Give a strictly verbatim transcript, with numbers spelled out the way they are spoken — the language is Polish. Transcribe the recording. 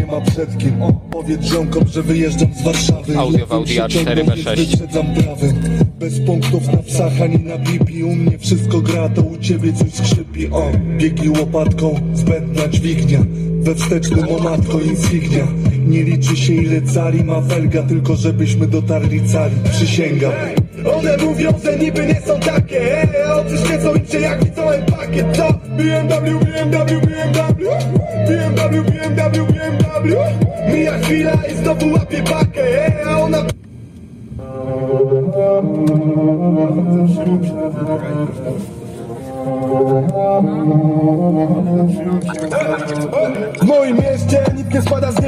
nie ma przed kim. O, powiedz ziomkom, że wyjeżdżam z Warszawy. Audio w Audi A cztery B sześć. Wyprzedzam prawym. Bez punktów na psach ani na bipi. U mnie wszystko gra, to u ciebie coś skrzypi. O, biegi łopatką, zbędna dźwignia. We wstecznym o matko insignia. Nie liczy się ile cali ma felga, tylko żebyśmy dotarli cali. Przysięgam. One mówią, że niby nie są takie, e, oczy świecą im się jak widzą pakiet. Co? B M W, B M W, B M W, B M W, B M W, B M W. Mija chwila i znowu łapie pakę, e, a ona... W moim mieście nikt nie spada z nieba.